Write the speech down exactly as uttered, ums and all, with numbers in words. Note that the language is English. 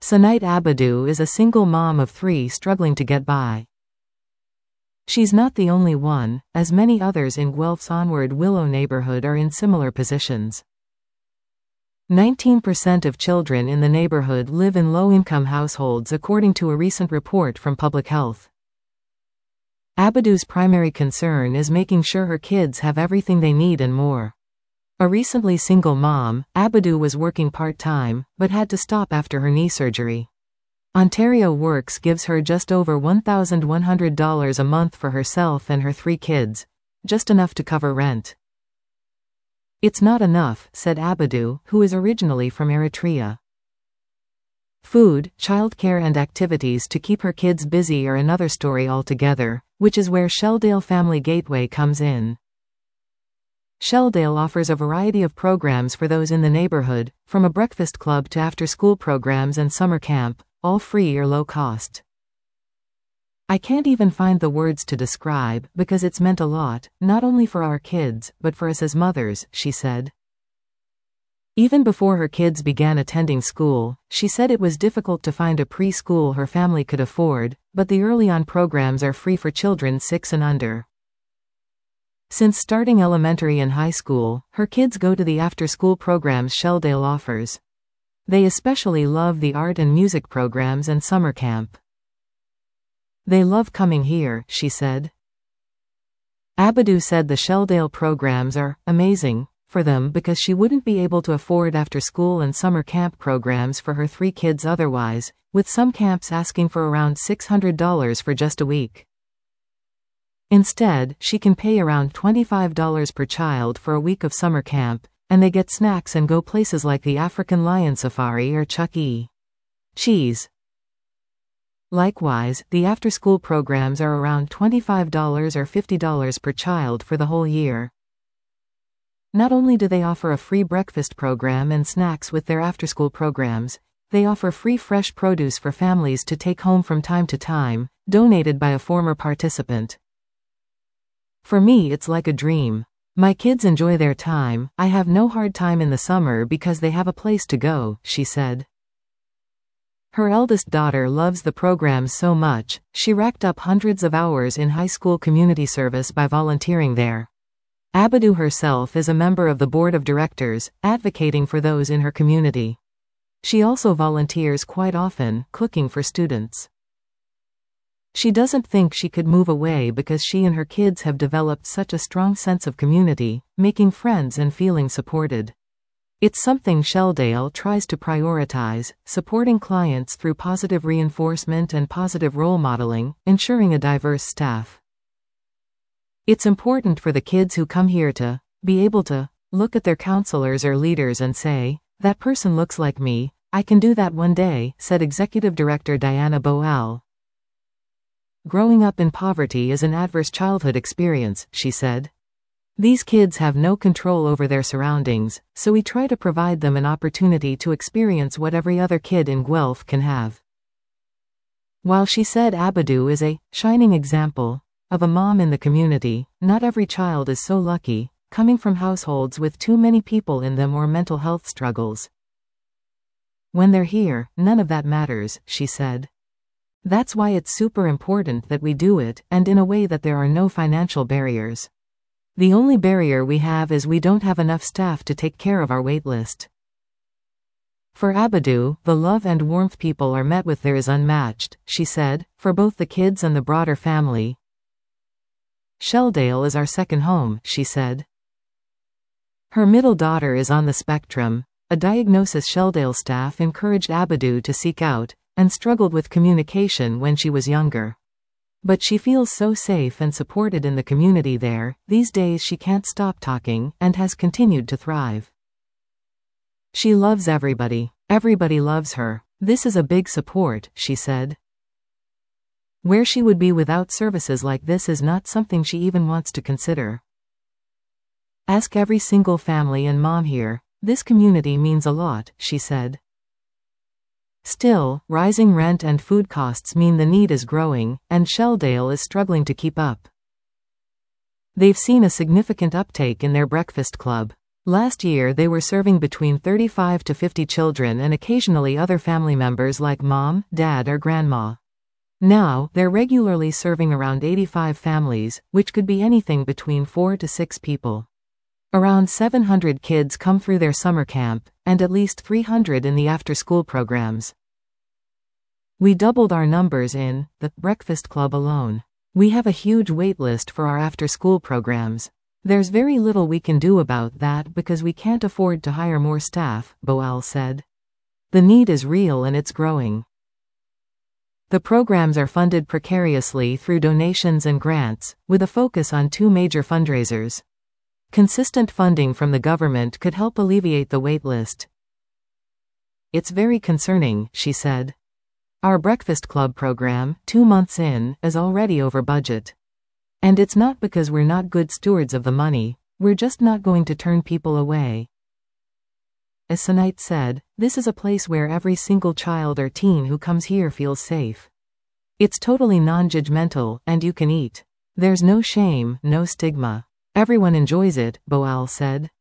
Sanait Abadou is a single mom of three struggling to get by. She's not the only one, as many others in Guelph's Onward Willow neighborhood are in similar positions. nineteen percent of children in the neighborhood live in low-income households according to a recent report from Public Health. Abadou's primary concern is making sure her kids have everything they need and more. A recently single mom, Abadou was working part-time, but had to stop after her knee surgery. Ontario Works gives her just over one thousand one hundred dollars a month for herself and her three kids, just enough to cover rent. It's not enough, said Abadou, who is originally from Eritrea. Food, childcare and activities to keep her kids busy are another story altogether, which is where Shelldale Family Gateway comes in. Shelldale offers a variety of programs for those in the neighborhood, from a breakfast club to after-school programs and summer camp, all free or low cost. I can't even find the words to describe, because it's meant a lot, not only for our kids, but for us as mothers, she said. Even before her kids began attending school, she said it was difficult to find a preschool her family could afford, but the early-on programs are free for children six and under. Since starting elementary and high school, her kids go to the after-school programs Shelldale offers. They especially love the art and music programs and summer camp. They love coming here, she said. Abadou said the Shelldale programs are amazing for them because she wouldn't be able to afford after-school and summer camp programs for her three kids otherwise, with some camps asking for around six hundred dollars for just a week. Instead, she can pay around twenty-five dollars per child for a week of summer camp, and they get snacks and go places like the African Lion Safari or Chuck E. Cheese. Likewise, the after-school programs are around twenty-five dollars or fifty dollars per child for the whole year. Not only do they offer a free breakfast program and snacks with their after-school programs, they offer free fresh produce for families to take home from time to time, donated by a former participant. For me, it's like a dream. My kids enjoy their time. I have no hard time in the summer because they have a place to go, she said. Her eldest daughter loves the programs so much, she racked up hundreds of hours in high school community service by volunteering there. Abadou herself is a member of the board of directors, advocating for those in her community. She also volunteers quite often, cooking for students. She doesn't think she could move away because she and her kids have developed such a strong sense of community, making friends and feeling supported. It's something Shelldale tries to prioritize, supporting clients through positive reinforcement and positive role modeling, ensuring a diverse staff. It's important for the kids who come here to be able to look at their counselors or leaders and say, "That person looks like me, I can do that one day," said Executive Director Diana Boal. Growing up in poverty is an adverse childhood experience, she said. These kids have no control over their surroundings, so we try to provide them an opportunity to experience what every other kid in Guelph can have. While she said Abadou is a shining example of a mom in the community, not every child is so lucky, coming from households with too many people in them or mental health struggles. When they're here, none of that matters, she said. That's why it's super important that we do it, and in a way that there are no financial barriers. The only barrier we have is we don't have enough staff to take care of our wait list. For Abadou, the love and warmth people are met with there is unmatched, she said, for both the kids and the broader family. Shelldale is our second home, she said. Her middle daughter is on the spectrum, a diagnosis Shelldale staff encouraged Abadou to seek out, and struggled with communication when she was younger. But she feels so safe and supported in the community there, these days she can't stop talking, and has continued to thrive. She loves everybody. Everybody loves her. This is a big support, she said. Where she would be without services like this is not something she even wants to consider. Ask every single family and mom here. This community means a lot, she said. Still, rising rent and food costs mean the need is growing, and Shelldale is struggling to keep up. They've seen a significant uptake in their breakfast club. Last year they were serving between thirty-five to fifty children and occasionally other family members like mom, dad or grandma. Now, they're regularly serving around eighty-five families, which could be anything between four to six people. Around seven hundred kids come through their summer camp, and at least three hundred in the after-school programs. We doubled our numbers in the Breakfast Club alone. We have a huge wait list for our after-school programs. There's very little we can do about that because we can't afford to hire more staff, Boal said. The need is real and it's growing. The programs are funded precariously through donations and grants, with a focus on two major fundraisers. Consistent funding from the government could help alleviate the wait list. It's very concerning, she said. Our Breakfast Club program, two months in, is already over budget. And it's not because we're not good stewards of the money, we're just not going to turn people away. As Sanait said, this is a place where every single child or teen who comes here feels safe. It's totally non-judgmental, and you can eat. There's no shame, no stigma. Everyone enjoys it, Boal said.